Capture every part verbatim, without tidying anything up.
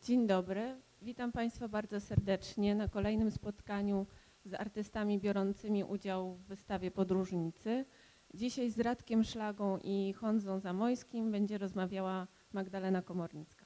Dzień dobry, witam Państwa bardzo serdecznie na kolejnym spotkaniu z artystami biorącymi udział w wystawie Podróżnicy. Dzisiaj z Radkiem Szlagą i Honzą Zamojskim będzie rozmawiała Magdalena Komornicka.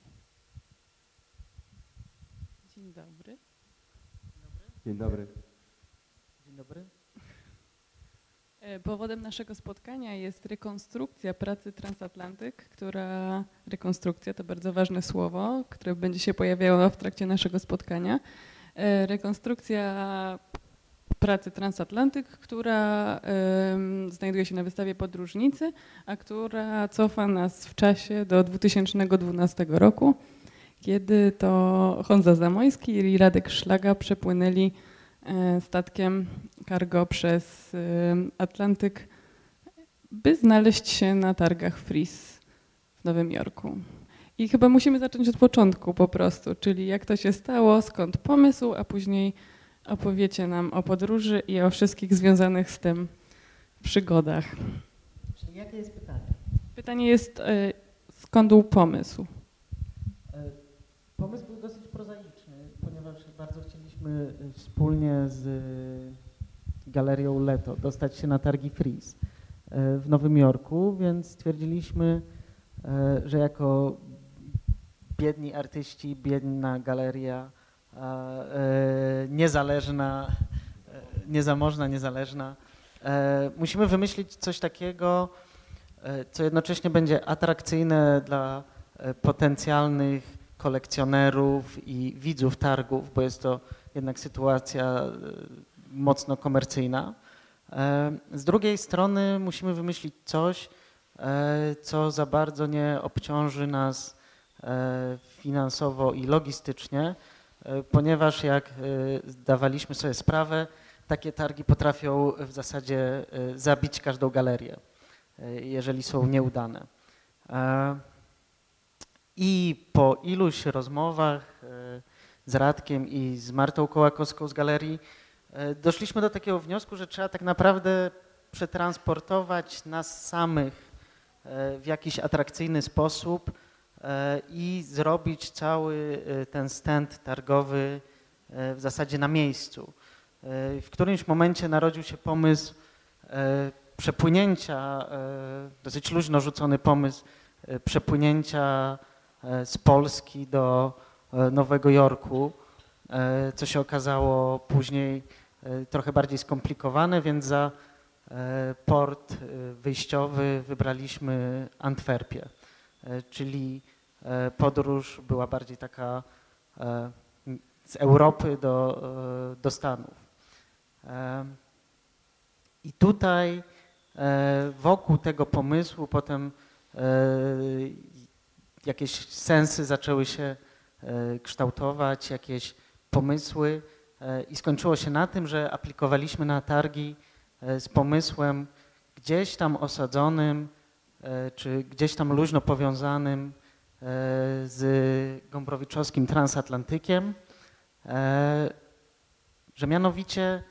Dzień dobry. Dzień dobry. Dzień dobry. Powodem naszego spotkania jest rekonstrukcja pracy Transatlantyk, która, rekonstrukcja to bardzo ważne słowo, które będzie się pojawiało w trakcie naszego spotkania. Rekonstrukcja pracy Transatlantyk, która um, znajduje się na wystawie Podróżnicy, a która cofa nas w czasie do dwa tysiące dwunastego roku, kiedy to Honza Zamojski i Radek Szlaga przepłynęli statkiem cargo przez Atlantyk, by znaleźć się na targach Frieze w Nowym Jorku. I chyba musimy zacząć od początku po prostu, czyli jak to się stało, skąd pomysł, a później opowiecie nam o podróży i o wszystkich związanych z tym przygodach. Czyli jakie jest pytanie? Pytanie jest, skąd był pomysł? Pomysł był dosyć prozaiczny, ponieważ bardzo chcieliśmy wspólnie z Galerią Leto dostać się na targi Frieze w Nowym Jorku, więc stwierdziliśmy, że jako biedni artyści, biedna galeria, niezależna, niezamożna, niezależna, musimy wymyślić coś takiego, co jednocześnie będzie atrakcyjne dla potencjalnych kolekcjonerów i widzów targów, bo jest to jednak sytuacja mocno komercyjna. Z drugiej strony musimy wymyślić coś, co za bardzo nie obciąży nas finansowo i logistycznie, ponieważ jak zdawaliśmy sobie sprawę, takie targi potrafią w zasadzie zabić każdą galerię, jeżeli są nieudane. I po iluś rozmowach z Radkiem i z Martą Kołakowską z galerii doszliśmy do takiego wniosku, że trzeba tak naprawdę przetransportować nas samych w jakiś atrakcyjny sposób i zrobić cały ten stand targowy w zasadzie na miejscu. W którymś momencie narodził się pomysł przepłynięcia, dosyć luźno rzucony pomysł przepłynięcia z Polski do Nowego Jorku, co się okazało później trochę bardziej skomplikowane, więc za port wyjściowy wybraliśmy Antwerpię, czyli podróż była bardziej taka z Europy do, do Stanów. I tutaj wokół tego pomysłu potem jakieś sensy zaczęły się kształtować, jakieś pomysły i skończyło się na tym, że aplikowaliśmy na targi z pomysłem gdzieś tam osadzonym, czy gdzieś tam luźno powiązanym z Gombrowiczowskim Transatlantykiem, że mianowicie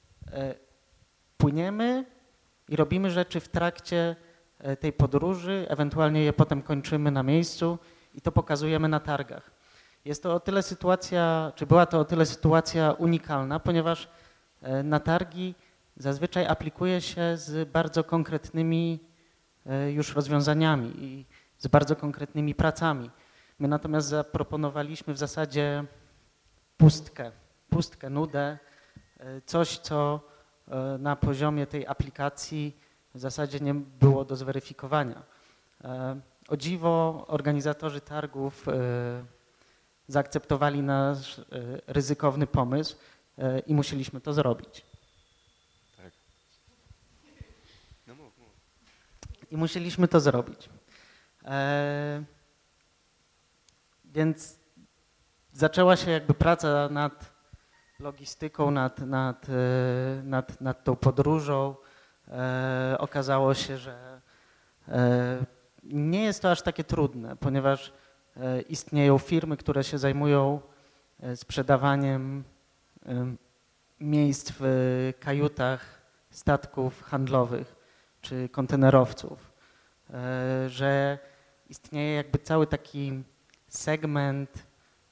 płyniemy i robimy rzeczy w trakcie tej podróży, ewentualnie je potem kończymy na miejscu i to pokazujemy na targach. Jest to o tyle sytuacja, czy była to o tyle sytuacja unikalna, ponieważ na targi zazwyczaj aplikuje się z bardzo konkretnymi już rozwiązaniami i z bardzo konkretnymi pracami. My natomiast zaproponowaliśmy w zasadzie pustkę, pustkę, nudę, coś, co na poziomie tej aplikacji w zasadzie nie było do zweryfikowania. O dziwo organizatorzy targów zaakceptowali nasz ryzykowny pomysł i musieliśmy to zrobić. Tak. No mów, mów. I musieliśmy to zrobić. E, więc zaczęła się jakby praca nad logistyką, nad, nad, nad, nad tą podróżą. E, okazało się, że e, nie jest to aż takie trudne, ponieważ e, istnieją firmy, które się zajmują e, sprzedawaniem e, miejsc w kajutach statków handlowych czy kontenerowców, e, że istnieje jakby cały taki segment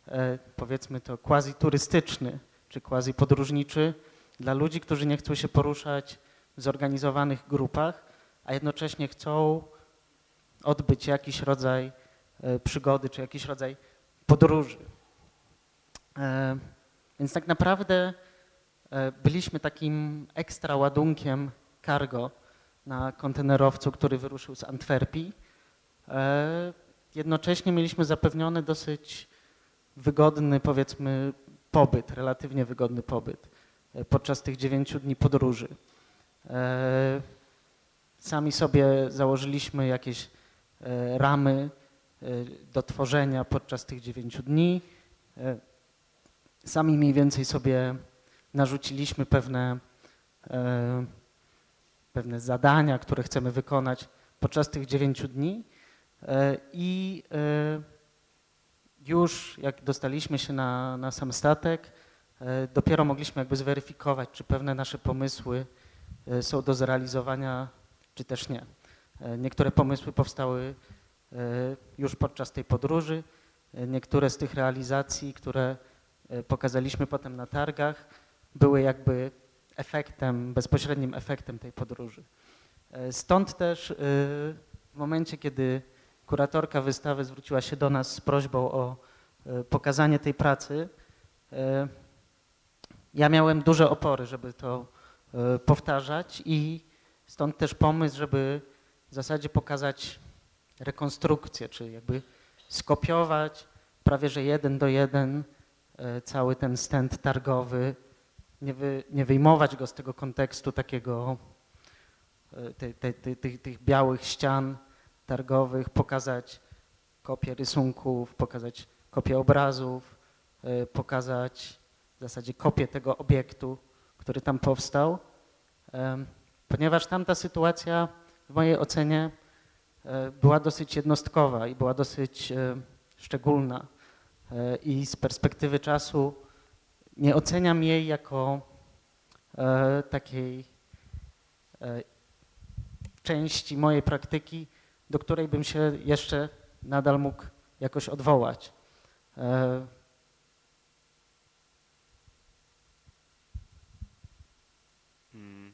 e, powiedzmy to quasi turystyczny czy quasi podróżniczy dla ludzi, którzy nie chcą się poruszać w zorganizowanych grupach, a jednocześnie chcą odbyć jakiś rodzaj e, przygody czy jakiś rodzaj podróży. E, więc tak naprawdę e, byliśmy takim ekstra ładunkiem cargo na kontenerowcu, który wyruszył z Antwerpii. E, jednocześnie mieliśmy zapewniony dosyć wygodny, powiedzmy, pobyt, relatywnie wygodny pobyt e, podczas tych dziewięciu dni podróży. E, sami sobie założyliśmy jakieś e, ramy e, do tworzenia podczas tych dziewięciu dni. E, sami mniej więcej sobie narzuciliśmy pewne, e, pewne zadania, które chcemy wykonać podczas tych dziewięciu dni. E, I e, już jak dostaliśmy się na, na sam statek, e, dopiero mogliśmy jakby zweryfikować, czy pewne nasze pomysły e, są do zrealizowania, czy też nie. E, niektóre pomysły powstały e, już podczas tej podróży, e, niektóre z tych realizacji, które e, pokazaliśmy potem na targach, były jakby efektem, bezpośrednim efektem tej podróży. E, stąd też e, w momencie, kiedy kuratorka wystawy zwróciła się do nas z prośbą o pokazanie tej pracy, ja miałem duże opory, żeby to powtarzać i stąd też pomysł, żeby w zasadzie pokazać rekonstrukcję, czy jakby skopiować prawie że jeden do jeden cały ten stand targowy, nie, wy, nie wyjmować go z tego kontekstu takiego tej, tej, tej, tych, tych białych ścian targowych, pokazać kopię rysunków, pokazać kopię obrazów, pokazać w zasadzie kopię tego obiektu, który tam powstał, ponieważ tamta sytuacja w mojej ocenie była dosyć jednostkowa i była dosyć szczególna i z perspektywy czasu nie oceniam jej jako takiej części mojej praktyki, do której bym się jeszcze nadal mógł jakoś odwołać. Hmm.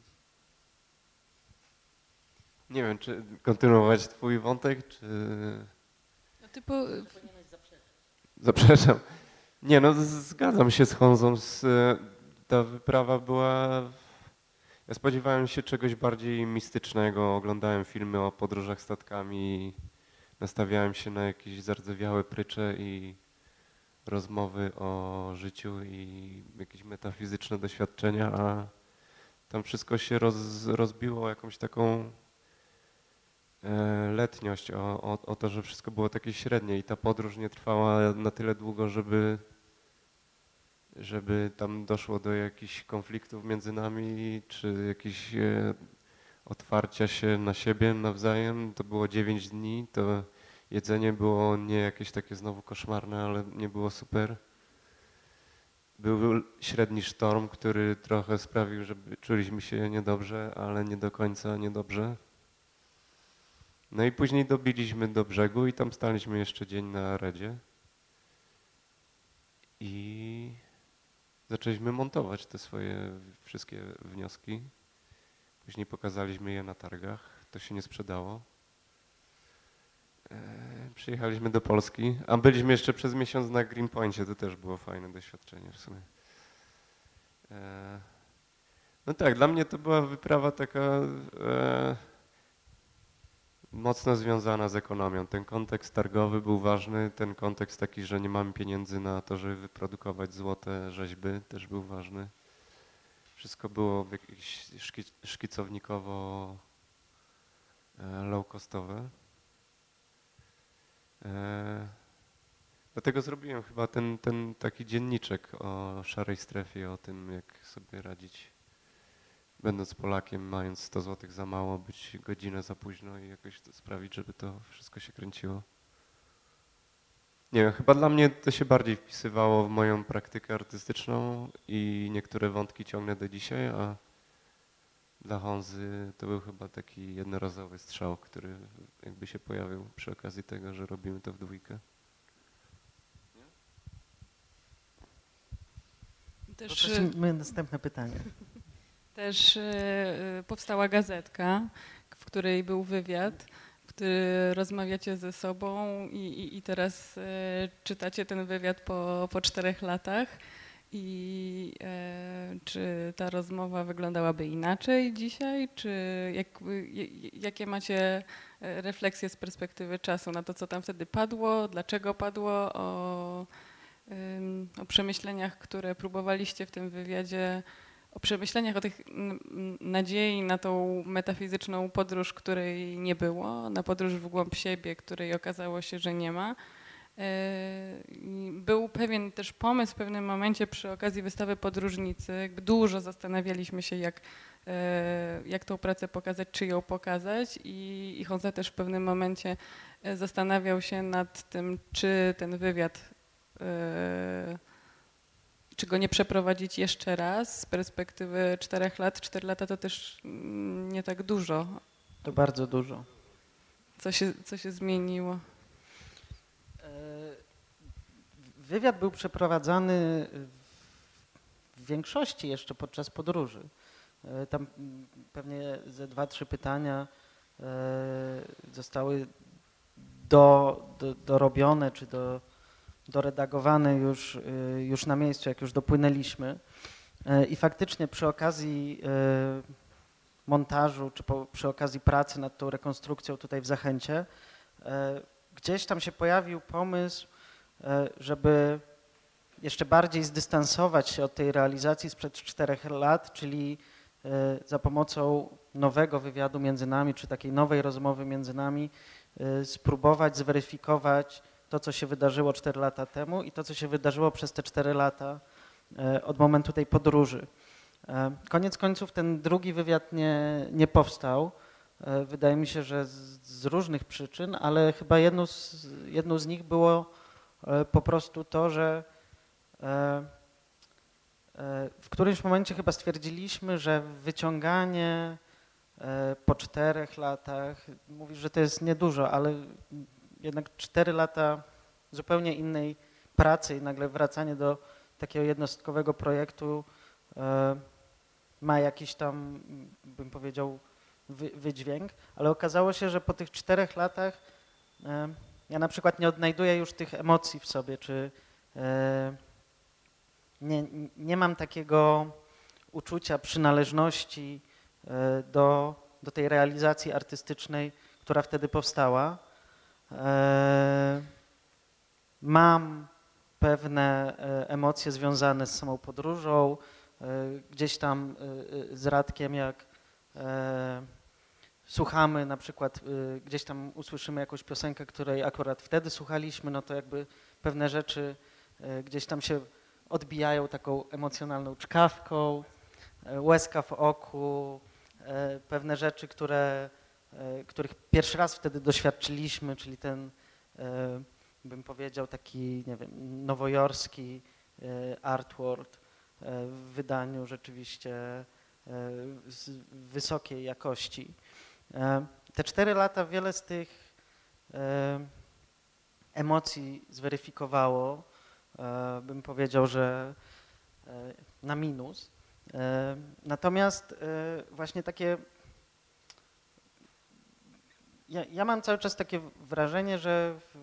Nie wiem, czy kontynuować twój wątek, czy... No, typu... Zaprzeczam. Nie, no zgadzam się z Honzą. Z, ta wyprawa była... Ja spodziewałem się czegoś bardziej mistycznego. Oglądałem filmy o podróżach statkami. Nastawiałem się na jakieś zardzewiałe prycze i rozmowy o życiu i jakieś metafizyczne doświadczenia, a tam wszystko się roz, rozbiło o jakąś taką e, letniość, o, o, o to, że wszystko było takie średnie i ta podróż nie trwała na tyle długo, żeby, żeby tam doszło do jakichś konfliktów między nami, czy jakichś e, otwarcia się na siebie nawzajem. To było dziewięć dni, to jedzenie było nie jakieś takie znowu koszmarne, ale nie było super. Był średni sztorm, który trochę sprawił, że czuliśmy się niedobrze, ale nie do końca niedobrze. No i później dobiliśmy do brzegu i tam staliśmy jeszcze dzień na redzie. I zaczęliśmy montować te swoje wszystkie wnioski. Później pokazaliśmy je na targach. To się nie sprzedało. Przyjechaliśmy do Polski, a byliśmy jeszcze przez miesiąc na Greenpointie, to też było fajne doświadczenie w sumie. No tak, dla mnie to była wyprawa taka e, mocno związana z ekonomią. Ten kontekst targowy był ważny, ten kontekst taki, że nie mamy pieniędzy na to, żeby wyprodukować złote rzeźby, też był ważny. Wszystko było w jakieś szkicownikowo e, low-costowe. E, dlatego zrobiłem chyba ten, ten taki dzienniczek o szarej strefie, o tym, jak sobie radzić, będąc Polakiem, mając sto złotych za mało, być godzinę za późno i jakoś to sprawić, żeby to wszystko się kręciło. Nie wiem, chyba dla mnie to się bardziej wpisywało w moją praktykę artystyczną i niektóre wątki ciągnę do dzisiaj, a dla Honzy to był chyba taki jednorazowy strzał, który jakby się pojawił przy okazji tego, że robimy to w dwójkę. Też, Poprosimy następne pytanie. też e, powstała gazetka, w której był wywiad, w którym rozmawiacie ze sobą i, i, i teraz e, czytacie ten wywiad po, po czterech latach. I e, czy ta rozmowa wyglądałaby inaczej dzisiaj? Czy jak, jakie macie refleksje z perspektywy czasu na to, co tam wtedy padło, dlaczego padło, o, o przemyśleniach, które próbowaliście w tym wywiadzie, o przemyśleniach, o tych nadziei na tą metafizyczną podróż, której nie było, na podróż w głąb siebie, której okazało się, że nie ma. Był pewien też pomysł w pewnym momencie przy okazji wystawy Podróżnicy. Jakby dużo zastanawialiśmy się, jak, jak tą pracę pokazać, czy ją pokazać i, i Honza też w pewnym momencie zastanawiał się nad tym, czy ten wywiad, czy go nie przeprowadzić jeszcze raz z perspektywy czterech lat. Cztery lata to też nie tak dużo. To bardzo dużo. Co się, co się zmieniło? Wywiad był przeprowadzany w większości jeszcze podczas podróży. Tam pewnie ze dwa, trzy pytania zostały do, do, dorobione czy do, doredagowane już, już na miejscu, jak już dopłynęliśmy. I faktycznie przy okazji montażu czy po, przy okazji pracy nad tą rekonstrukcją tutaj w Zachęcie gdzieś tam się pojawił pomysł, żeby jeszcze bardziej zdystansować się od tej realizacji sprzed czterech lat, czyli za pomocą nowego wywiadu między nami, czy takiej nowej rozmowy między nami, spróbować zweryfikować to, co się wydarzyło cztery lata temu i to, co się wydarzyło przez te cztery lata od momentu tej podróży. Koniec końców ten drugi wywiad nie, nie powstał. Wydaje mi się, że z, z różnych przyczyn, ale chyba jedną z, jedną z nich było po prostu to, że w którymś momencie chyba stwierdziliśmy, że wyciąganie po czterech latach, mówisz, że to jest niedużo, ale jednak cztery lata zupełnie innej pracy i nagle wracanie do takiego jednostkowego projektu ma jakiś tam, bym powiedział, wydźwięk, ale okazało się, że po tych czterech latach ja na przykład nie odnajduję już tych emocji w sobie, czy nie, nie mam takiego uczucia przynależności do, do tej realizacji artystycznej, która wtedy powstała. Mam pewne emocje związane z samą podróżą, gdzieś tam z Radkiem, jak słuchamy na przykład, gdzieś tam usłyszymy jakąś piosenkę, której akurat wtedy słuchaliśmy, no to jakby pewne rzeczy gdzieś tam się odbijają taką emocjonalną czkawką, łezka w oku, pewne rzeczy, które, których pierwszy raz wtedy doświadczyliśmy, czyli ten, bym powiedział, taki, nie wiem, nowojorski artwork w wydaniu rzeczywiście wysokiej jakości. Te cztery lata wiele z tych emocji zweryfikowało, bym powiedział, że na minus. Natomiast właśnie takie, ja, ja mam cały czas takie wrażenie, że w,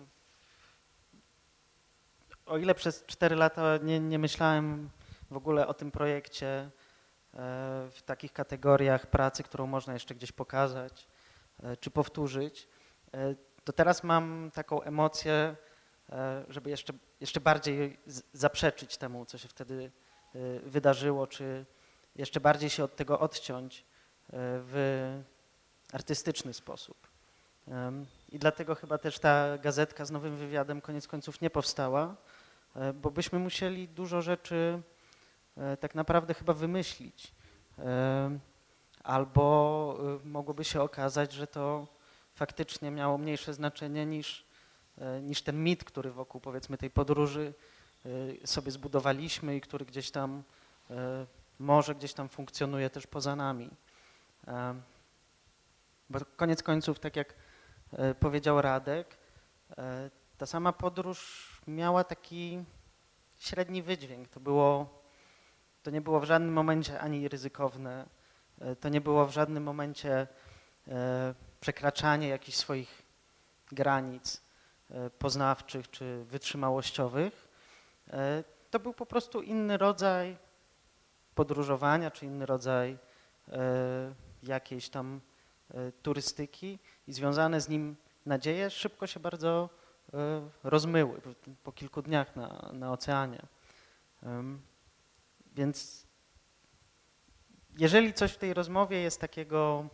o ile przez cztery lata nie, nie myślałem w ogóle o tym projekcie w takich kategoriach pracy, którą można jeszcze gdzieś pokazać czy powtórzyć, to teraz mam taką emocję, żeby jeszcze, jeszcze bardziej zaprzeczyć temu, co się wtedy wydarzyło, czy jeszcze bardziej się od tego odciąć w artystyczny sposób. I dlatego chyba też ta gazetka z nowym wywiadem koniec końców nie powstała, bo byśmy musieli dużo rzeczy tak naprawdę chyba wymyślić. Albo mogłoby się okazać, że to faktycznie miało mniejsze znaczenie niż, niż ten mit, który wokół, powiedzmy, tej podróży sobie zbudowaliśmy i który gdzieś tam może gdzieś tam funkcjonuje też poza nami. Bo koniec końców, tak jak powiedział Radek, ta sama podróż miała taki średni wydźwięk. To było to nie było w żadnym momencie ani ryzykowne, to nie było w żadnym momencie przekraczanie jakichś swoich granic poznawczych czy wytrzymałościowych. To był po prostu inny rodzaj podróżowania, czy inny rodzaj jakiejś tam turystyki i związane z nim nadzieje szybko się bardzo rozmyły po kilku dniach na, na oceanie. Więc jeżeli coś w tej rozmowie jest takiego,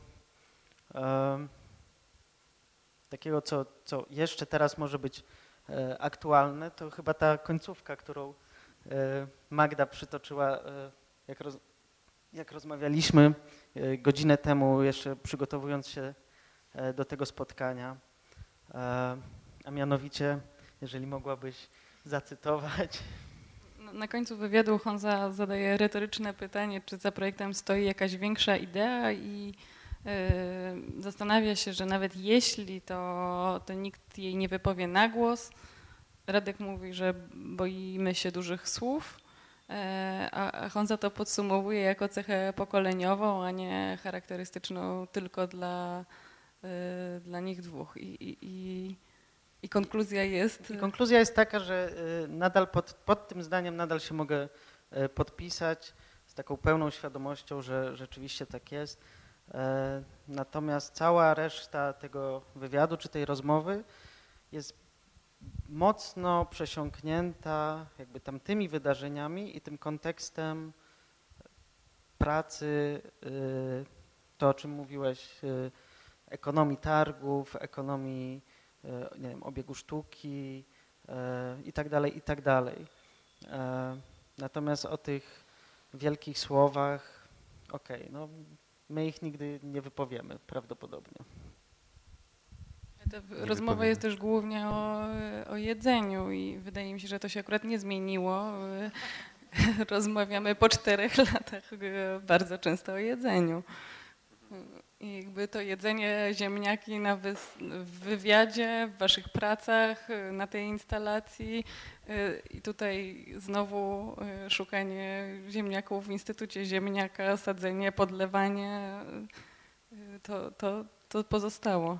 takiego co, co jeszcze teraz może być aktualne, to chyba ta końcówka, którą Magda przytoczyła, jak, roz, jak rozmawialiśmy godzinę temu, jeszcze przygotowując się do tego spotkania, a mianowicie, jeżeli mogłabyś zacytować. Na końcu wywiadu Honza zadaje retoryczne pytanie, czy za projektem stoi jakaś większa idea i yy, zastanawia się, że nawet jeśli to, to nikt jej nie wypowie na głos. Radek mówi, że boimy się dużych słów, yy, a Honza to podsumowuje jako cechę pokoleniową, a nie charakterystyczną tylko dla, yy, dla nich dwóch. I, i, i I konkluzja jest... I konkluzja jest taka, że nadal pod, pod tym zdaniem nadal się mogę podpisać z taką pełną świadomością, że rzeczywiście tak jest. Natomiast cała reszta tego wywiadu czy tej rozmowy jest mocno przesiąknięta jakby tamtymi wydarzeniami i tym kontekstem pracy, to o czym mówiłeś, ekonomii targów, ekonomii nie wiem, obiegu sztuki e, i tak dalej, i tak dalej. E, natomiast o tych wielkich słowach, okej, okay, no my ich nigdy nie wypowiemy prawdopodobnie. Ta rozmowa jest też głównie o, o jedzeniu i wydaje mi się, że to się akurat nie zmieniło. Rozmawiamy po czterech latach bardzo często o jedzeniu. I jakby to jedzenie ziemniaki na w wywiadzie, w waszych pracach, na tej instalacji i tutaj znowu szukanie ziemniaków w Instytucie Ziemniaka, sadzenie, podlewanie, to, to, to pozostało.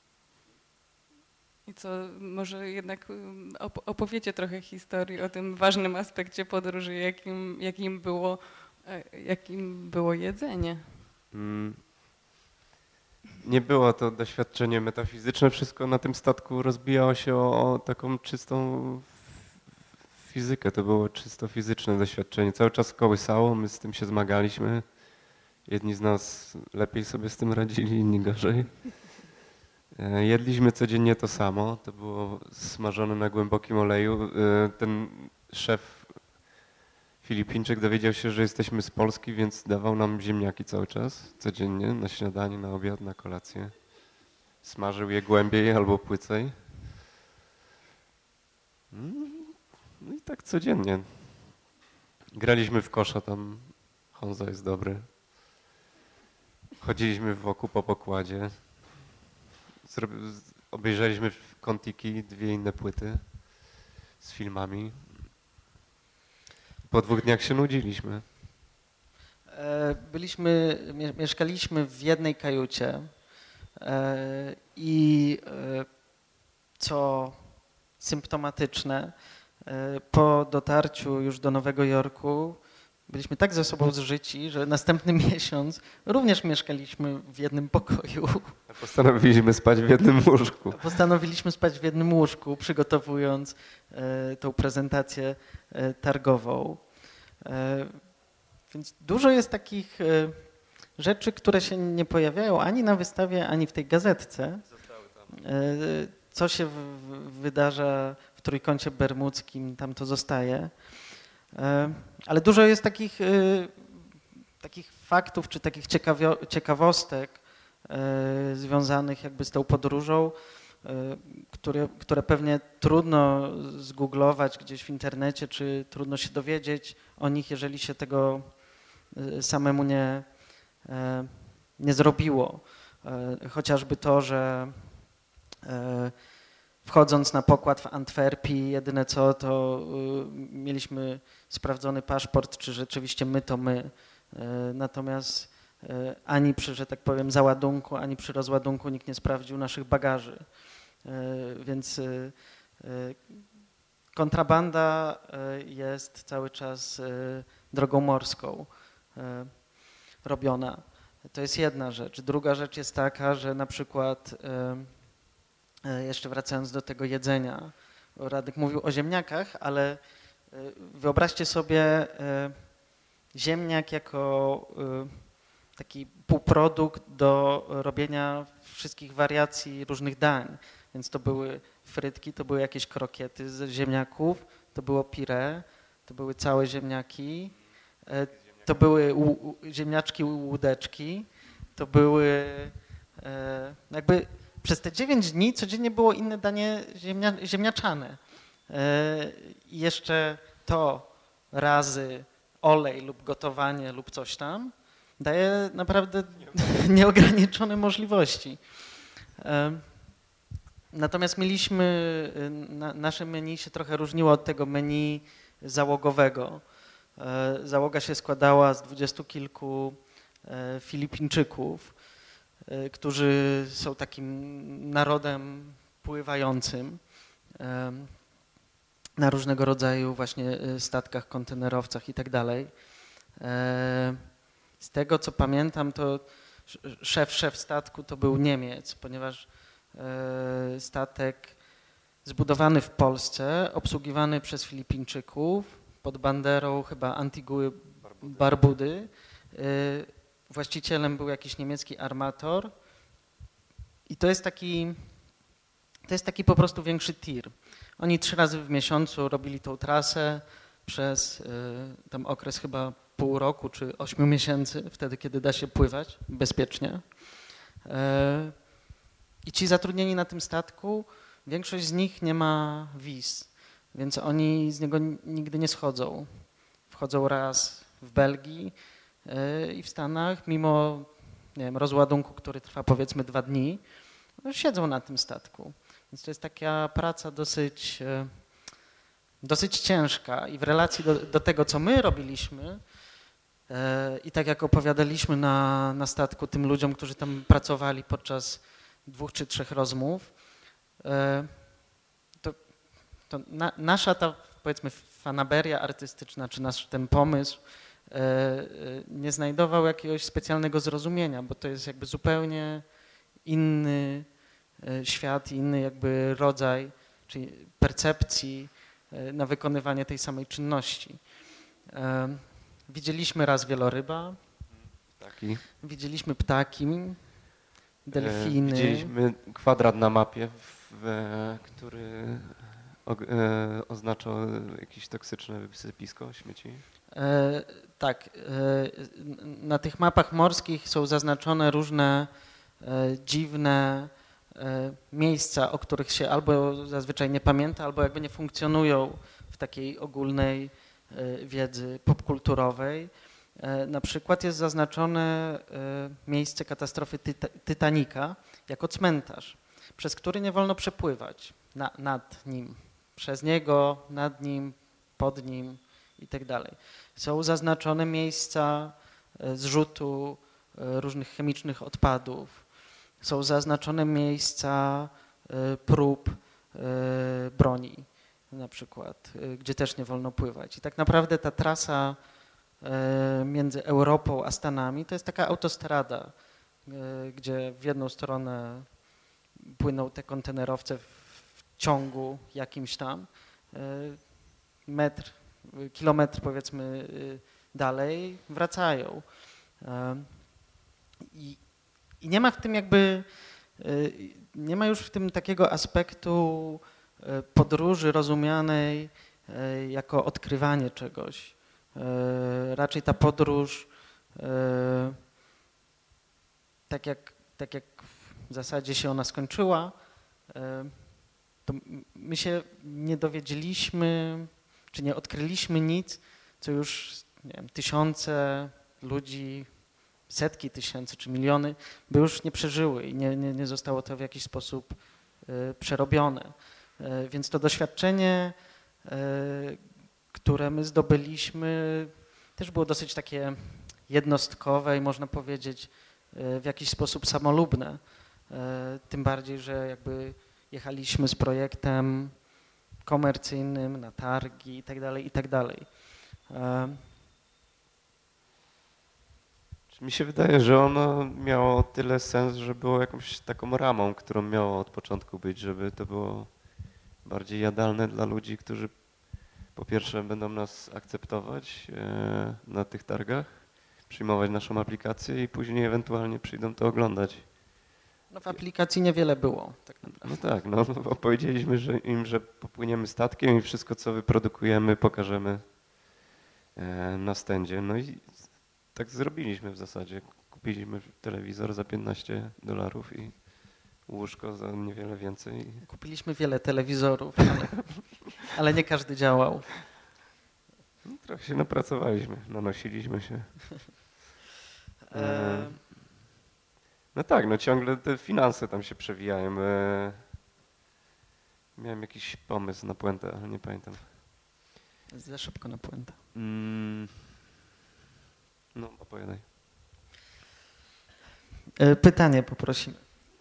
I co, może jednak opowiecie trochę historii o tym ważnym aspekcie podróży, jakim, jakim, było, jakim było jedzenie. Hmm. Nie było to doświadczenie metafizyczne, wszystko na tym statku rozbijało się o, o taką czystą fizykę, to było czysto fizyczne doświadczenie. Cały czas kołysało, my z tym się zmagaliśmy. Jedni z nas lepiej sobie z tym radzili, inni gorzej. Jedliśmy codziennie to samo, to było smażone na głębokim oleju. Ten szef Filipińczyk dowiedział się, że jesteśmy z Polski, więc dawał nam ziemniaki cały czas, codziennie, na śniadanie, na obiad, na kolację. Smażył je głębiej albo płycej. No i tak codziennie. Graliśmy w kosza, tam Honza jest dobry. Chodziliśmy wokół po pokładzie. Obejrzeliśmy Kon-Tiki, dwie inne płyty z filmami. Po dwóch dniach się nudziliśmy. Byliśmy, mieszkaliśmy w jednej kajucie i co symptomatyczne, po dotarciu już do Nowego Jorku byliśmy tak ze sobą zżyci, że następny miesiąc również mieszkaliśmy w jednym pokoju. Postanowiliśmy spać w jednym łóżku. Postanowiliśmy spać w jednym łóżku, przygotowując e, tą prezentację e, targową. E, więc dużo jest takich e, rzeczy, które się nie pojawiają ani na wystawie, ani w tej gazetce. E, co się w, w, wydarza w Trójkącie Bermudzkim, tam to zostaje. E, ale dużo jest takich, e, takich faktów, czy takich ciekawio, ciekawostek, związanych jakby z tą podróżą, które, które pewnie trudno zgooglować gdzieś w internecie, czy trudno się dowiedzieć o nich, jeżeli się tego samemu nie, nie zrobiło. Chociażby to, że wchodząc na pokład w Antwerpii, jedyne co, to mieliśmy sprawdzony paszport, czy rzeczywiście my to my. Natomiast ani przy, że tak powiem, załadunku, ani przy rozładunku nikt nie sprawdził naszych bagaży. Więc kontrabanda jest cały czas drogą morską robiona. To jest jedna rzecz. Druga rzecz jest taka, że na przykład, jeszcze wracając do tego jedzenia, Radek mówił o ziemniakach, ale wyobraźcie sobie ziemniak jako taki półprodukt do robienia wszystkich wariacji różnych dań. Więc to były frytki, to były jakieś krokiety z ziemniaków, to było pire, to były całe ziemniaki, to były ziemniaczki łódeczki, to były jakby przez te dziewięć dni codziennie było inne danie ziemnia, ziemniaczane. I jeszcze to razy olej lub gotowanie lub coś tam daje naprawdę nieograniczone możliwości. Natomiast mieliśmy, nasze menu się trochę różniło od tego menu załogowego. Załoga się składała z dwudziestu kilku Filipińczyków, którzy są takim narodem pływającym na różnego rodzaju właśnie statkach, kontenerowcach i tak dalej. Z tego co pamiętam, to szef, szef statku to był Niemiec, ponieważ statek zbudowany w Polsce, obsługiwany przez Filipińczyków pod banderą chyba Antiguy Barbudy. Właścicielem był jakiś niemiecki armator i to jest taki, to jest taki po prostu większy tir. Oni trzy razy w miesiącu robili tą trasę przez tam okres chyba pół roku czy ośmiu miesięcy, wtedy kiedy da się pływać bezpiecznie. I ci zatrudnieni na tym statku, większość z nich nie ma wiz, więc oni z niego nigdy nie schodzą. Wchodzą raz w Belgii i w Stanach, mimo nie wiem, rozładunku, który trwa powiedzmy dwa dni, no siedzą na tym statku. Więc to jest taka praca dosyć, dosyć ciężka i w relacji do, do tego, co my robiliśmy i tak jak opowiadaliśmy na, na statku tym ludziom, którzy tam pracowali podczas dwóch czy trzech rozmów, to, to na, nasza ta powiedzmy fanaberia artystyczna, czy nasz ten pomysł nie znajdował jakiegoś specjalnego zrozumienia, bo to jest jakby zupełnie inny świat, inny jakby rodzaj, czyli percepcji na wykonywanie tej samej czynności. Widzieliśmy raz wieloryba, Ptaki. Widzieliśmy ptaki, delfiny. Widzieliśmy kwadrat na mapie, w, który o, e, oznaczał jakieś toksyczne wysypisko śmieci. E, tak, e, na tych mapach morskich są zaznaczone różne e, dziwne e, miejsca, o których się albo zazwyczaj nie pamięta, albo jakby nie funkcjonują w takiej ogólnej e, wiedzy popkulturowej. E, na przykład jest zaznaczone e, miejsce katastrofy Tyta Titanica jako cmentarz, przez który nie wolno przepływać na, nad nim, przez niego, nad nim, pod nim i tak dalej. Są zaznaczone miejsca zrzutu różnych chemicznych odpadów. Są zaznaczone miejsca prób broni na przykład, gdzie też nie wolno pływać. I tak naprawdę ta trasa między Europą a Stanami to jest taka autostrada, gdzie w jedną stronę płyną te kontenerowce w ciągu jakimś tam, metr, kilometr powiedzmy dalej, wracają. I, I nie ma w tym jakby, nie ma już w tym takiego aspektu podróży rozumianej jako odkrywanie czegoś. Raczej ta podróż, tak jak, tak jak w zasadzie się ona skończyła, to my się nie dowiedzieliśmy, czy nie odkryliśmy nic, co już nie wiem, tysiące ludzi, setki tysięcy czy miliony by już nie przeżyły i nie, nie, nie zostało to w jakiś sposób y, przerobione. Więc to doświadczenie, które my zdobyliśmy, też było dosyć takie jednostkowe i można powiedzieć w jakiś sposób samolubne. Tym bardziej, że jakby jechaliśmy z projektem komercyjnym na targi i tak dalej, i tak dalej. Mi się wydaje, że ono miało tyle sens, że było jakąś taką ramą, którą miało od początku być, żeby to było bardziej jadalne dla ludzi, którzy po pierwsze będą nas akceptować na tych targach, przyjmować naszą aplikację i później ewentualnie przyjdą to oglądać. No w aplikacji niewiele było, tak naprawdę. No tak, no powiedzieliśmy że im, że popłyniemy statkiem i wszystko, co wyprodukujemy, pokażemy na stędzie. No i tak zrobiliśmy w zasadzie. Kupiliśmy telewizor za piętnaście dolarów i łóżko za niewiele więcej. Kupiliśmy wiele telewizorów, ale, ale nie każdy działał. No, trochę się napracowaliśmy, nanosiliśmy się. E... No tak, no ciągle te finanse tam się przewijają. E... Miałem jakiś pomysł na puentę, ale nie pamiętam. Za szybko na puentę. Mm... No, opowiadaj. Pytanie poprosimy.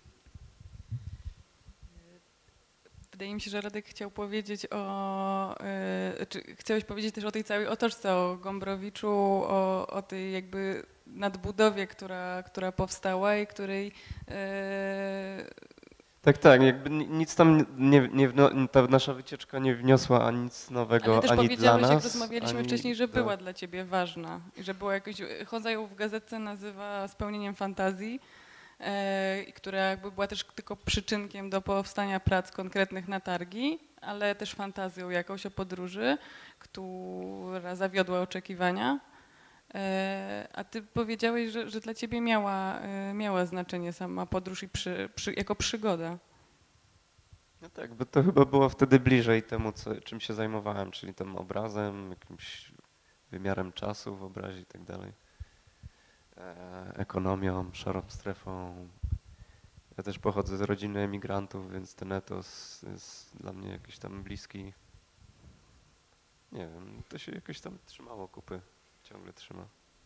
Wydaje mi się, że Radek chciał powiedzieć o, yy, czy chciałeś powiedzieć też o tej całej otoczce, o Gombrowiczu, o, o tej jakby nadbudowie, która, która powstała i której yy, Tak, tak, jakby nic tam nie, nie, ta nasza wycieczka nie wniosła ani nic nowego, ale też ani dla nas. jak rozmawialiśmy ani wcześniej, że do... była dla ciebie ważna i że była jakoś, Honza ją w gazetce nazywa spełnieniem fantazji, e, która jakby była też tylko przyczynkiem do powstania prac konkretnych na targi, ale też fantazją jakąś o podróży, która zawiodła oczekiwania. E, a ty powiedziałeś, że, że dla ciebie miała, e, miała znaczenie sama podróż i przy, przy, jako przygoda. No tak, bo to chyba było wtedy bliżej temu, co, czym się zajmowałem, czyli tym obrazem, jakimś wymiarem czasu w obrazie i tak dalej. E, ekonomią, szarą strefą. Ja też pochodzę z rodziny emigrantów, więc ten etos jest dla mnie jakiś tam bliski. Nie wiem, to się jakoś tam trzymało kupy. Ciągle trzyma.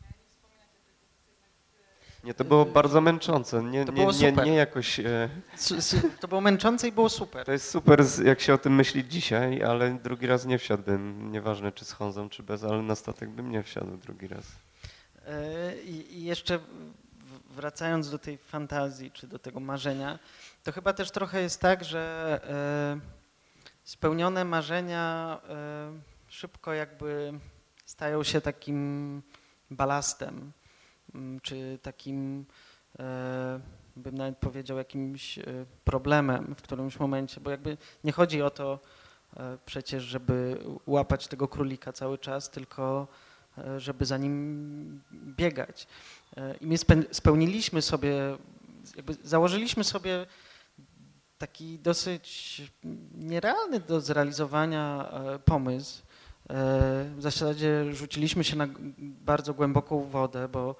Nie, to było bardzo męczące. Nie, To nie, było nie, super. nie jakoś... E... To było męczące i było super. To jest super, jak się o tym myśli dzisiaj, ale drugi raz nie wsiadłbym. Nieważne, czy z Honzą, czy bez, ale na statek bym nie wsiadł drugi raz. I, i jeszcze wracając do tej fantazji, czy do tego marzenia, to chyba też trochę jest tak, że spełnione marzenia szybko jakby stają się takim balastem, czy takim, bym nawet powiedział, jakimś problemem w którymś momencie, bo jakby nie chodzi o to przecież, żeby łapać tego królika cały czas, tylko żeby za nim biegać. I my spełniliśmy sobie, jakby założyliśmy sobie taki dosyć nierealny do zrealizowania pomysł. W zasadzie rzuciliśmy się na bardzo głęboką wodę, bo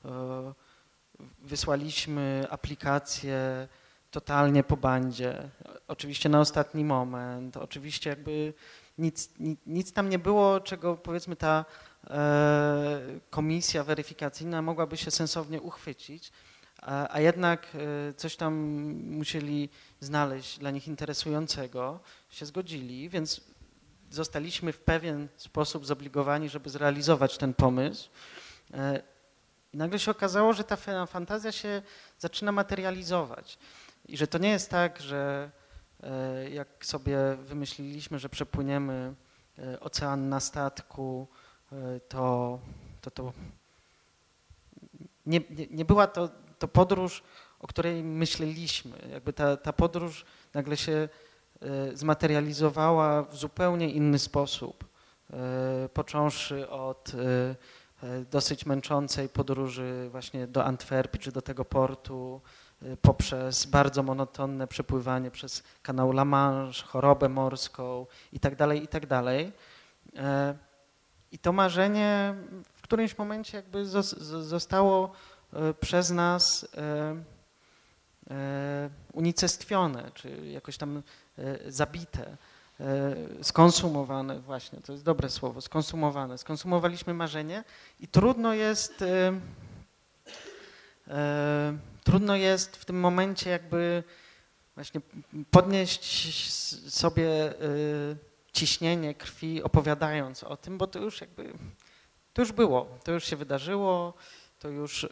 wysłaliśmy aplikację totalnie po bandzie, oczywiście na ostatni moment, oczywiście jakby nic, nic, nic tam nie było, czego powiedzmy ta komisja weryfikacyjna mogłaby się sensownie uchwycić, a, a jednak coś tam musieli znaleźć dla nich interesującego, się zgodzili, więc zostaliśmy w pewien sposób zobligowani, żeby zrealizować ten pomysł. I nagle się okazało, że ta fantazja się zaczyna materializować i że to nie jest tak, że jak sobie wymyśliliśmy, że przepłyniemy ocean na statku, to, to, to nie, nie, nie była to, to podróż, o której myśleliśmy. Jakby ta, ta podróż nagle się zmaterializowała w zupełnie inny sposób, począwszy od dosyć męczącej podróży właśnie do Antwerpii czy do tego portu, poprzez bardzo monotonne przepływanie przez kanał La Manche, chorobę morską i tak dalej, i tak dalej. I to marzenie w którymś momencie jakby zostało przez nas unicestwione, czy jakoś tam zabite, skonsumowane, właśnie, to jest dobre słowo, skonsumowane. Skonsumowaliśmy marzenie i trudno jest, trudno jest w tym momencie jakby właśnie podnieść sobie ciśnienie krwi, opowiadając o tym, bo to już jakby, to już było, to już się wydarzyło, to już,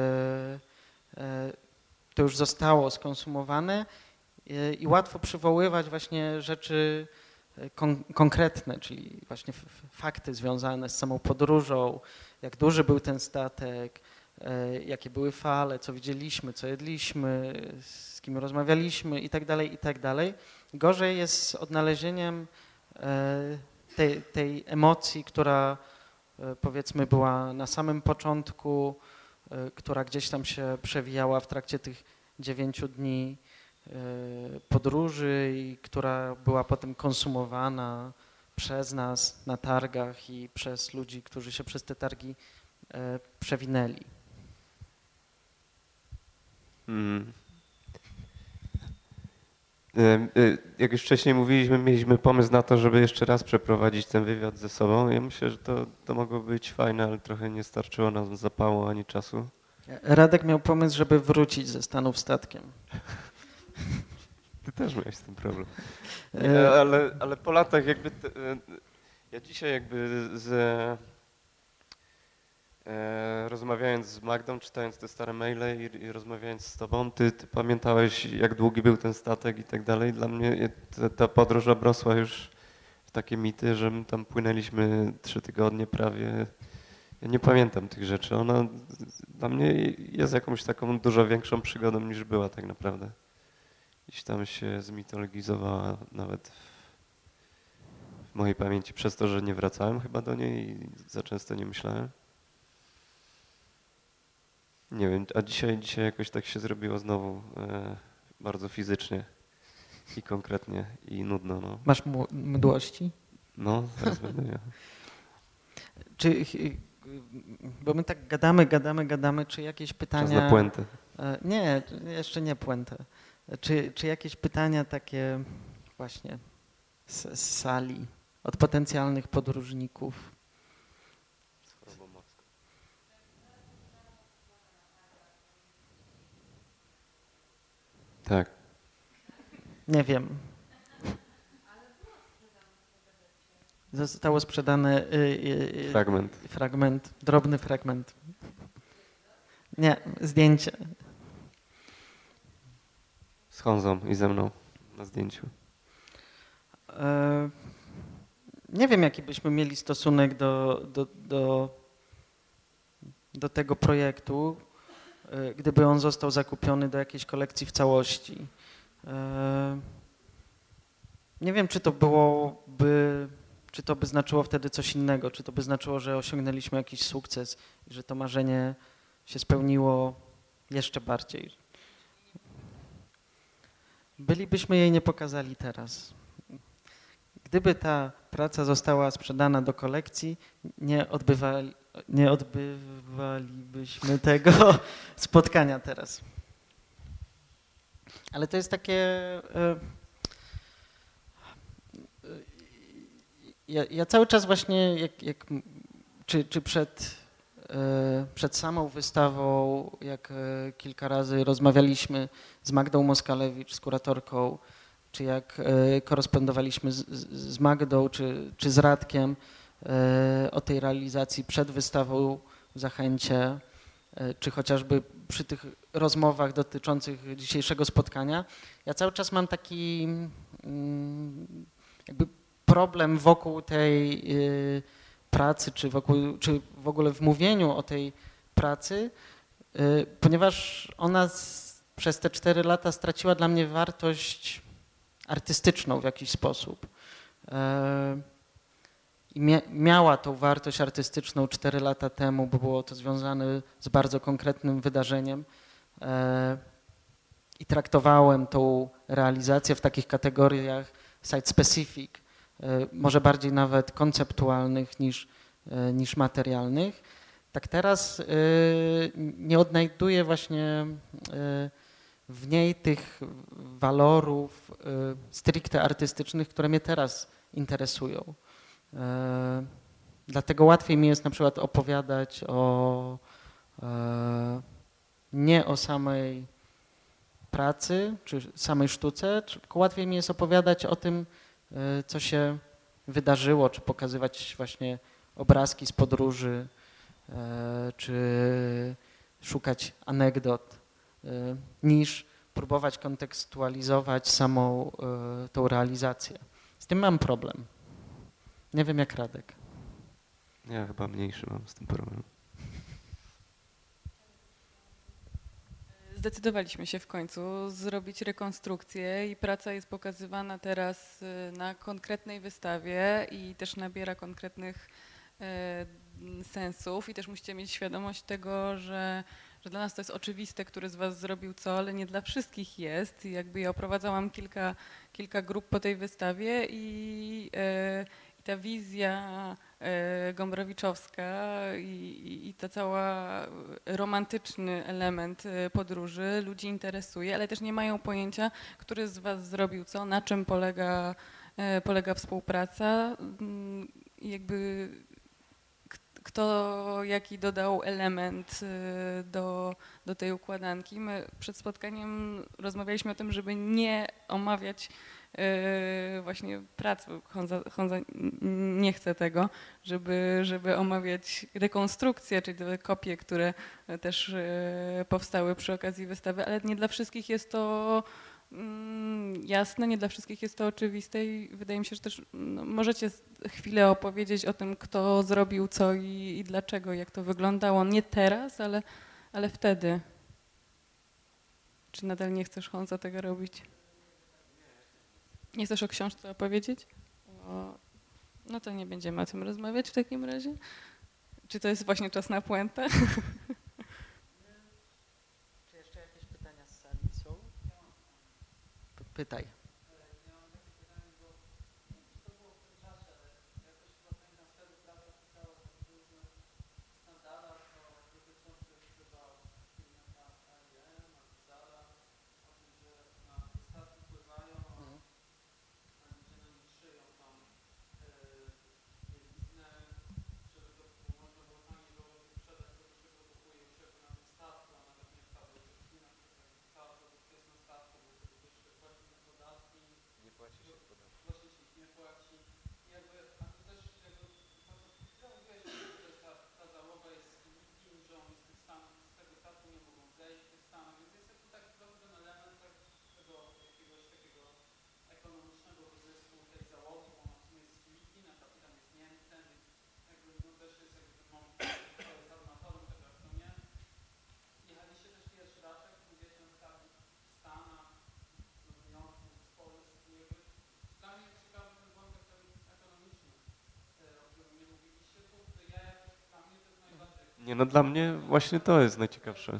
to już zostało skonsumowane i łatwo przywoływać właśnie rzeczy kon konkretne, czyli właśnie fakty związane z samą podróżą, jak duży był ten statek, jakie były fale, co widzieliśmy, co jedliśmy, z kim rozmawialiśmy i tak dalej, i tak dalej. Gorzej jest z odnalezieniem tej, tej emocji, która powiedzmy była na samym początku, która gdzieś tam się przewijała w trakcie tych dziewięciu dni podróży i która była potem konsumowana przez nas na targach i przez ludzi, którzy się przez te targi przewinęli. Hmm. Jak już wcześniej mówiliśmy, mieliśmy pomysł na to, żeby jeszcze raz przeprowadzić ten wywiad ze sobą. Ja myślę, że to, to mogło być fajne, ale trochę nie starczyło nam zapału ani czasu. Radek miał pomysł, żeby wrócić ze Stanów statkiem. Ty też miałeś z tym problem. Nie, ale, ale po latach jakby... Te, ja dzisiaj jakby z... E, rozmawiając z Magdą, czytając te stare maile i, i rozmawiając z tobą, ty, ty pamiętałeś, jak długi był ten statek i tak dalej. Dla mnie ta, ta podróż obrosła już w takie mity, że my tam płynęliśmy trzy tygodnie prawie. Ja nie pamiętam tych rzeczy. Ona dla mnie jest jakąś taką dużo większą przygodą niż była tak naprawdę. Gdzieś tam się zmitologizowała nawet w, w mojej pamięci przez to, że nie wracałem chyba do niej i za często nie myślałem. Nie wiem, a dzisiaj, dzisiaj jakoś tak się zrobiło znowu e, bardzo fizycznie i konkretnie i nudno. No. Masz mdłości? No, zaraz będę miał. Czy, bo my tak gadamy, gadamy, gadamy, czy jakieś pytania... Czas na puentę. Nie, jeszcze nie puentę. Czy, czy jakieś pytania takie właśnie z, z sali od potencjalnych podróżników? Tak. Nie wiem. Zostało sprzedane y, y, Fragment. fragment, drobny fragment. Nie, zdjęcie. Z Honzą i ze mną na zdjęciu. E, nie wiem, jaki byśmy mieli stosunek do, do, do, do tego projektu, gdyby on został zakupiony do jakiejś kolekcji w całości. Nie wiem, czy to byłoby, czy to by znaczyło wtedy coś innego, czy to by znaczyło, że osiągnęliśmy jakiś sukces i że to marzenie się spełniło jeszcze bardziej. Bylibyśmy jej nie pokazali teraz. Gdyby ta praca została sprzedana do kolekcji, nie odbywali, nie odbywalibyśmy tego spotkania teraz. Ale to jest takie... Ja, ja cały czas właśnie, jak, jak, czy, czy przed, przed samą wystawą, jak kilka razy rozmawialiśmy z Magdą Moskalewicz, z kuratorką, czy jak korespondowaliśmy z, z Magdą, czy, czy z Radkiem o tej realizacji przed wystawą w Zachęcie, czy chociażby przy tych rozmowach dotyczących dzisiejszego spotkania, ja cały czas mam taki jakby problem wokół tej pracy, czy, wokół, czy w ogóle w mówieniu o tej pracy, ponieważ ona z, przez te cztery lata straciła dla mnie wartość artystyczną w jakiś sposób. I mia, miała tą wartość artystyczną cztery lata temu, bo było to związane z bardzo konkretnym wydarzeniem. I traktowałem tą realizację w takich kategoriach site-specific, może bardziej nawet konceptualnych niż, niż materialnych. Tak teraz nie odnajduję właśnie w niej tych walorów stricte artystycznych, które mnie teraz interesują. Dlatego łatwiej mi jest na przykład opowiadać o nie o samej pracy czy samej sztuce, tylko łatwiej mi jest opowiadać o tym, co się wydarzyło, czy pokazywać właśnie obrazki z podróży, czy szukać anegdot, niż próbować kontekstualizować samą tą realizację. Z tym mam problem. Nie wiem jak Radek. Ja chyba mniejszy mam z tym problem. Zdecydowaliśmy się w końcu zrobić rekonstrukcję i praca jest pokazywana teraz na konkretnej wystawie i też nabiera konkretnych sensów i też musicie mieć świadomość tego, że, że dla nas to jest oczywiste, który z was zrobił co, ale nie dla wszystkich jest. I jakby ja oprowadzałam kilka, kilka grup po tej wystawie i, i ta wizja Gombrowiczowska i, i, i ta cała romantyczny element podróży ludzi interesuje, ale też nie mają pojęcia, który z was zrobił co, na czym polega, polega współpraca i jakby kto jaki dodał element do, do tej układanki. My przed spotkaniem rozmawialiśmy o tym, żeby nie omawiać właśnie prac. Honza, Honza nie chce tego, żeby, żeby omawiać rekonstrukcję, czyli te kopie, które też powstały przy okazji wystawy, ale nie dla wszystkich jest to jasne, nie dla wszystkich jest to oczywiste i wydaje mi się, że też no, możecie chwilę opowiedzieć o tym, kto zrobił co i, i dlaczego, jak to wyglądało. Nie teraz, ale, ale wtedy. Czy nadal nie chcesz, Honza, tego robić? Nie chcesz o książce opowiedzieć? O, no to nie będziemy o tym rozmawiać w takim razie. Czy to jest właśnie czas na puentę? Czy jeszcze jakieś pytania z sali są? Pytaj. Nie, no dla mnie właśnie to jest najciekawsze.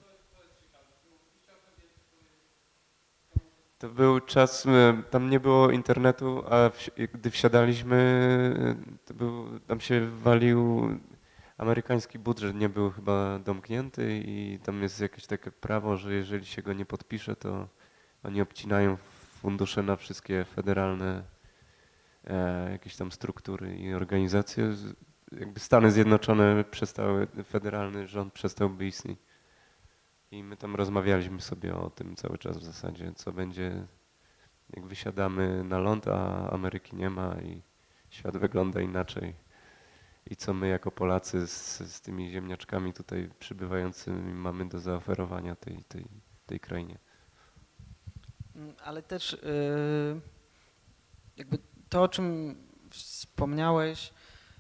To był czas, tam nie było internetu, a gdy wsiadaliśmy, to był, tam się walił amerykański budżet, nie był chyba domknięty i tam jest jakieś takie prawo, że jeżeli się go nie podpisze, to oni obcinają fundusze na wszystkie federalne e, jakieś tam struktury i organizacje. Jakby Stany Zjednoczone przestały, federalny rząd przestałby istnieć. I my tam rozmawialiśmy sobie o tym cały czas w zasadzie, co będzie, jak wysiadamy na ląd, a Ameryki nie ma i świat wygląda inaczej. I co my jako Polacy z, z tymi ziemniaczkami tutaj przybywającymi mamy do zaoferowania tej, tej, tej krainie. Ale też yy, jakby to, o czym wspomniałeś,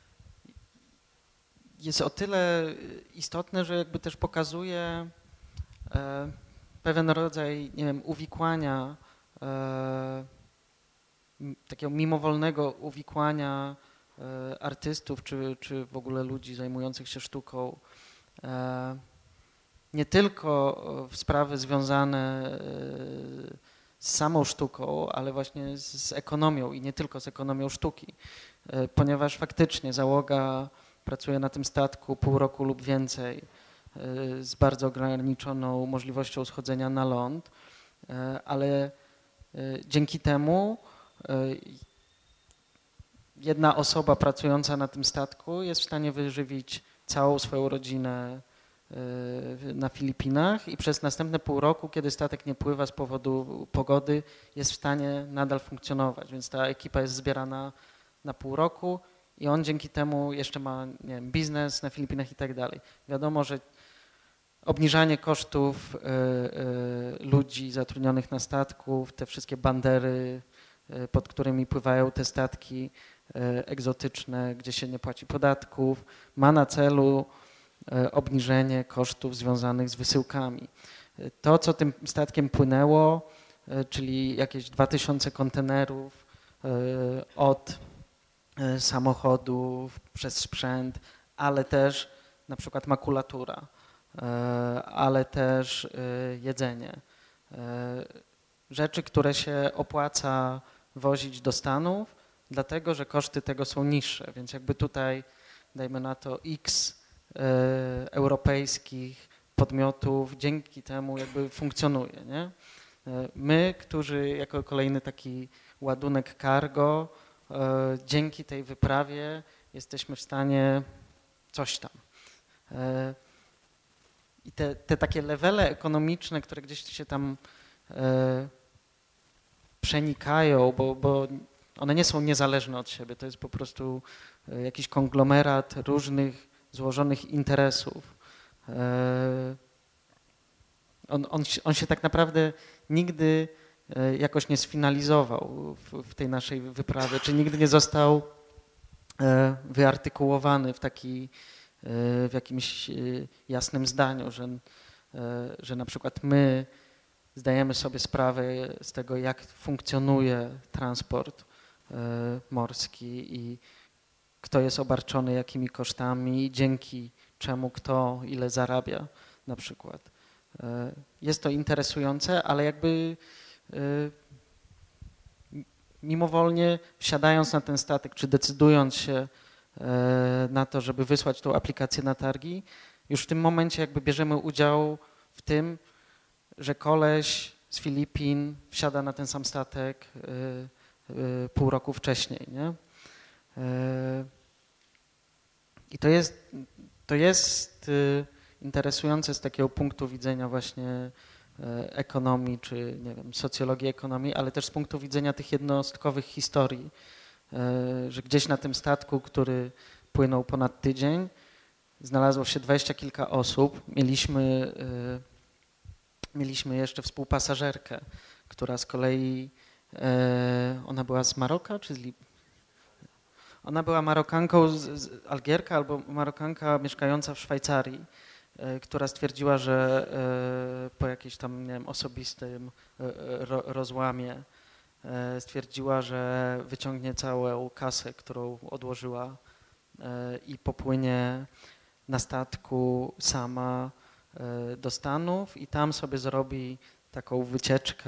jest o tyle istotne, że jakby też pokazuje e, pewien rodzaj, nie wiem, uwikłania, e, takiego mimowolnego uwikłania e, artystów czy, czy w ogóle ludzi zajmujących się sztuką, e, nie tylko w sprawy związane e, z samą sztuką, ale właśnie z, z ekonomią i nie tylko z ekonomią sztuki, e, ponieważ faktycznie załoga pracuje na tym statku pół roku lub więcej. z bardzo ograniczoną możliwością schodzenia na ląd, ale dzięki temu jedna osoba pracująca na tym statku jest w stanie wyżywić całą swoją rodzinę na Filipinach i przez następne pół roku, kiedy statek nie pływa z powodu pogody, jest w stanie nadal funkcjonować, więc ta ekipa jest zbierana na pół roku i on dzięki temu jeszcze ma, nie wiem, biznes na Filipinach i tak dalej. Wiadomo, że obniżanie kosztów y, y, ludzi zatrudnionych na statku, te wszystkie bandery, y, pod którymi pływają te statki y, egzotyczne, gdzie się nie płaci podatków, ma na celu y, obniżenie kosztów związanych z wysyłkami. Y, to, co tym statkiem płynęło, y, czyli jakieś dwa tysiące kontenerów y, od y, samochodów przez sprzęt, ale też na przykład makulatura, ale też jedzenie. Rzeczy, które się opłaca wozić do Stanów, dlatego że koszty tego są niższe, więc jakby tutaj dajmy na to X europejskich podmiotów dzięki temu jakby funkcjonuje, nie? My, którzy jako kolejny taki ładunek cargo, dzięki tej wyprawie jesteśmy w stanie coś tam. I te, te takie levele ekonomiczne, które gdzieś się tam e, przenikają, bo, bo one nie są niezależne od siebie, to jest po prostu jakiś konglomerat różnych złożonych interesów. E, on, on, on się tak naprawdę nigdy e, jakoś nie sfinalizował w, w tej naszej wyprawie, czy nigdy nie został e, wyartykułowany w taki w jakimś jasnym zdaniu, że, że na przykład my zdajemy sobie sprawę z tego, jak funkcjonuje transport morski i kto jest obarczony jakimi kosztami, dzięki czemu kto ile zarabia na przykład. Jest to interesujące, ale jakby mimowolnie wsiadając na ten statek, czy decydując się na to, żeby wysłać tą aplikację na targi, już w tym momencie jakby bierzemy udział w tym, że koleś z Filipin wsiada na ten sam statek pół roku wcześniej, nie? I to jest, to jest interesujące z takiego punktu widzenia właśnie ekonomii, czy nie wiem, socjologii ekonomii, ale też z punktu widzenia tych jednostkowych historii, że gdzieś na tym statku, który płynął ponad tydzień, znalazło się dwadzieścia kilka osób. Mieliśmy, mieliśmy jeszcze współpasażerkę, która z kolei, ona była z Maroka, czy z Libii? Ona była Marokanką, z, z Algierka albo Marokanka mieszkająca w Szwajcarii, która stwierdziła, że po jakiejś tam, nie wiem, osobistym rozłamie stwierdziła, że wyciągnie całą kasę, którą odłożyła i popłynie na statku sama do Stanów i tam sobie zrobi taką wycieczkę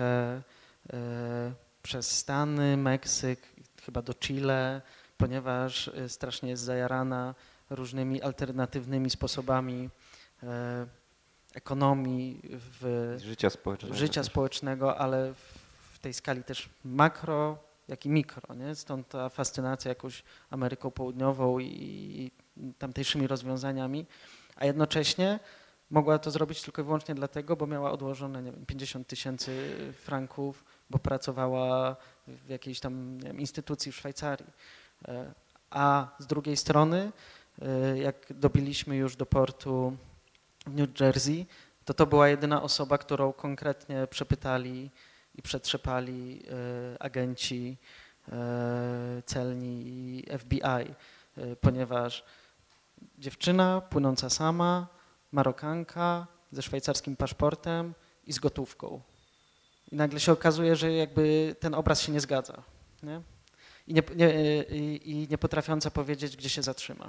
przez Stany, Meksyk, chyba do Chile, ponieważ strasznie jest zajarana różnymi alternatywnymi sposobami ekonomii, w, życia społecznego, życia społecznego, ale w tej skali też makro, jak i mikro, nie? Stąd ta fascynacja jakąś Ameryką Południową i, i tamtejszymi rozwiązaniami, a jednocześnie mogła to zrobić tylko i wyłącznie dlatego, bo miała odłożone, nie wiem, pięćdziesiąt tysięcy franków, bo pracowała w jakiejś tam, nie wiem, instytucji w Szwajcarii. A z drugiej strony, jak dobiliśmy już do portu w New Jersey, to to była jedyna osoba, którą konkretnie przepytali i przetrzepali agenci celni i F B I, ponieważ dziewczyna płynąca sama, Marokanka ze szwajcarskim paszportem i z gotówką. I nagle się okazuje, że jakby ten obraz się nie zgadza, nie? I, nie, nie, i, i nie potrafiąca powiedzieć, gdzie się zatrzyma.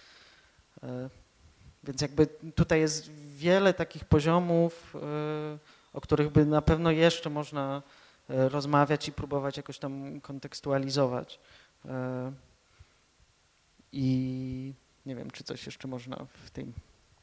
Więc jakby tutaj jest wiele takich poziomów, o których by na pewno jeszcze można rozmawiać i próbować jakoś tam kontekstualizować. I nie wiem, czy coś jeszcze można w tej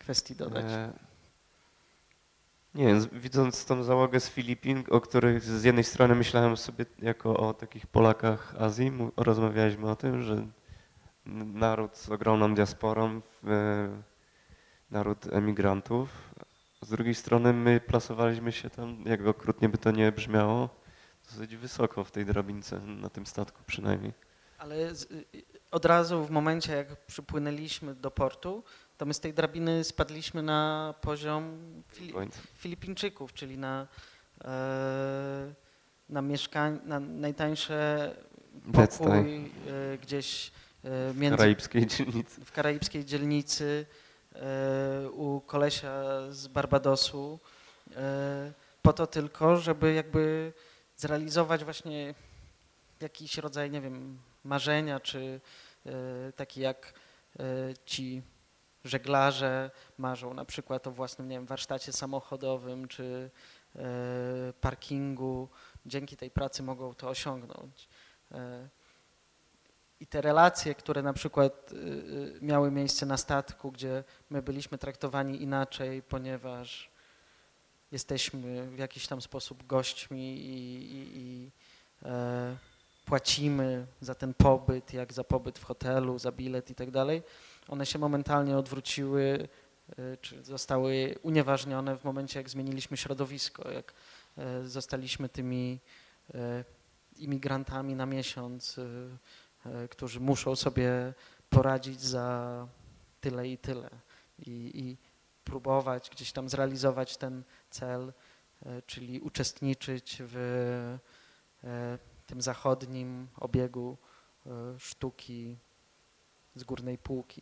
kwestii dodać? E, nie wiem, z- widząc tą załogę z Filipin, o których z jednej strony myślałem sobie jako o takich Polakach Azji, mu- rozmawialiśmy o tym, że n- naród z ogromną diasporą, e, naród emigrantów. Z drugiej strony my plasowaliśmy się tam, jak okrutnie by to nie brzmiało, dosyć wysoko w tej drabince, na tym statku przynajmniej. Ale z, y, od razu w momencie, jak przypłynęliśmy do portu, to my z tej drabiny spadliśmy na poziom Fili Słońce. Filipińczyków, czyli na, e, na mieszkań, na najtańsze Bed-Stuy. pokój e, gdzieś e, W między, karaibskiej dzielnicy. w karaibskiej dzielnicy e, u kolesia z Barbadosu, e, po to tylko, żeby jakby zrealizować właśnie jakiś rodzaj, nie wiem, marzenia, czy e, taki jak e, ci żeglarze marzą na przykład o własnym, nie wiem, warsztacie samochodowym, czy e, parkingu. Dzięki tej pracy mogą to osiągnąć. E, I te relacje, które na przykład e, miały miejsce na statku, gdzie my byliśmy traktowani inaczej, ponieważ jesteśmy w jakiś tam sposób gośćmi i, i, i e, płacimy za ten pobyt, jak za pobyt w hotelu, za bilet i tak dalej, one się momentalnie odwróciły, e, czy zostały unieważnione w momencie, jak zmieniliśmy środowisko, jak e, zostaliśmy tymi e, imigrantami na miesiąc, e, e, którzy muszą sobie poradzić za tyle i tyle i, i próbować gdzieś tam zrealizować ten cel, e, czyli uczestniczyć w e, tym zachodnim obiegu e, sztuki z górnej półki.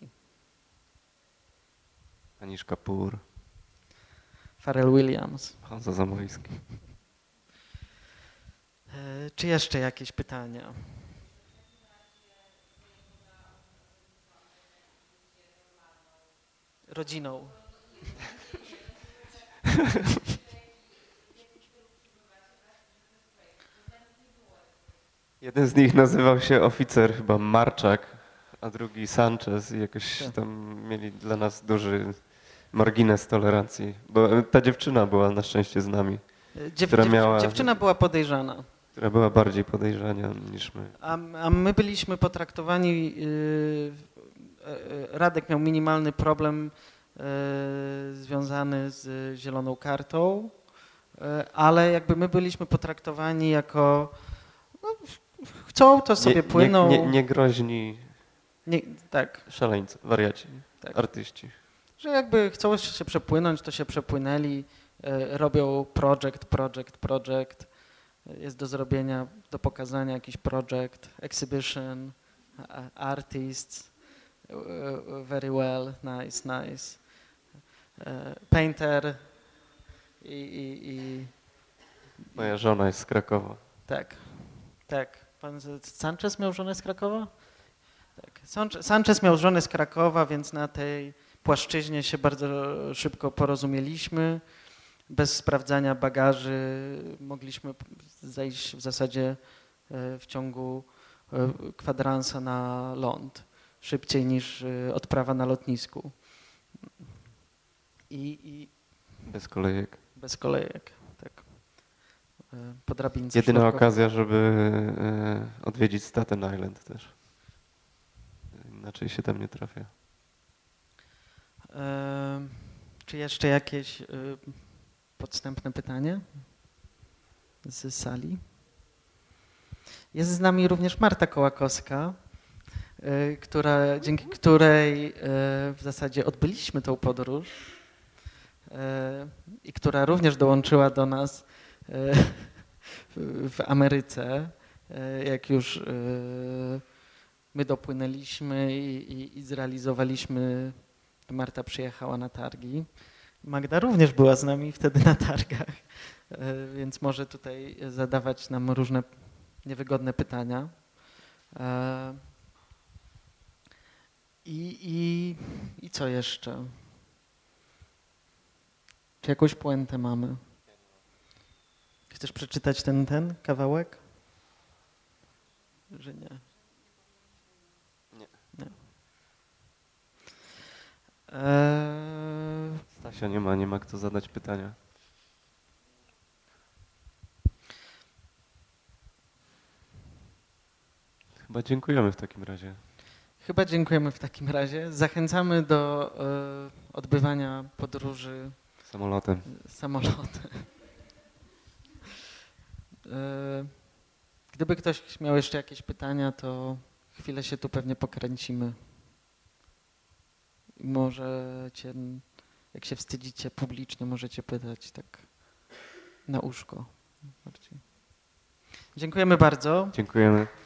Anish Kapoor, Pharrell Williams. Honza Zamojski. E, Czy jeszcze jakieś pytania? Rodziną. Jeden z nich nazywał się oficer chyba Marczak, a drugi Sanchez i jakoś Tak. tam mieli dla nas duży margines tolerancji, bo ta dziewczyna była na szczęście z nami, E, Dziew, Która dziew, miała- Dziewczyna była podejrzana, która była bardziej podejrzana niż my. a, a my byliśmy potraktowani, yy, e, e, Radek miał minimalny problem e, związany z zieloną kartą, e, ale jakby my byliśmy potraktowani jako no, chcą, to sobie nie, płyną. Nie, nie, nie groźni Nie, tak, szaleńcy, wariaci, Tak. artyści. że jakby chcą się przepłynąć, to się przepłynęli, e, robią project, project, project. Jest do zrobienia, do pokazania jakiś project, exhibition, a- artists, e, e, very well, nice, nice. E, Painter i, i, i Moja żona jest z Krakowa. tak, tak. Pan z- Sanchez miał żonę z Krakowa? Tak. Sanche- Sanchez miał żonę z Krakowa, więc na tej płaszczyźnie się bardzo szybko porozumieliśmy. Bez sprawdzania bagaży mogliśmy p- zejść w zasadzie e, w ciągu e, kwadransa na ląd. Szybciej niż e, odprawa na lotnisku. I, i Bez kolejek. bez kolejek, tak. E, Po drabince Jedyna szlako- okazja, żeby e, odwiedzić Staten Island też. Inaczej się tam nie trafia. E, Czy jeszcze jakieś e, podstępne pytanie z sali? Jest z nami również Marta Kołakowska, e, która, dzięki której e, w zasadzie odbyliśmy tą podróż e, i która również dołączyła do nas e, w w Ameryce, e, jak już e, my dopłynęliśmy i, i, i zrealizowaliśmy. Marta przyjechała na targi. Magda również była z nami wtedy na targach, e, więc może tutaj zadawać nam różne niewygodne pytania. E, I, i, i co jeszcze? Czy jakąś puentę mamy? Chcesz przeczytać ten, ten kawałek? Że nie. Nie. nie. Eee, Kasia nie ma, nie ma kto zadać pytania. Chyba dziękujemy w takim razie. Chyba dziękujemy w takim razie. Zachęcamy do e, odbywania podróży Samolotem. samolotem. E, gdyby ktoś miał jeszcze jakieś pytania, to chwilę się tu pewnie pokręcimy. I możecie, jak się wstydzicie publicznie, możecie pytać tak na uszko. Dziękujemy bardzo. Dziękujemy.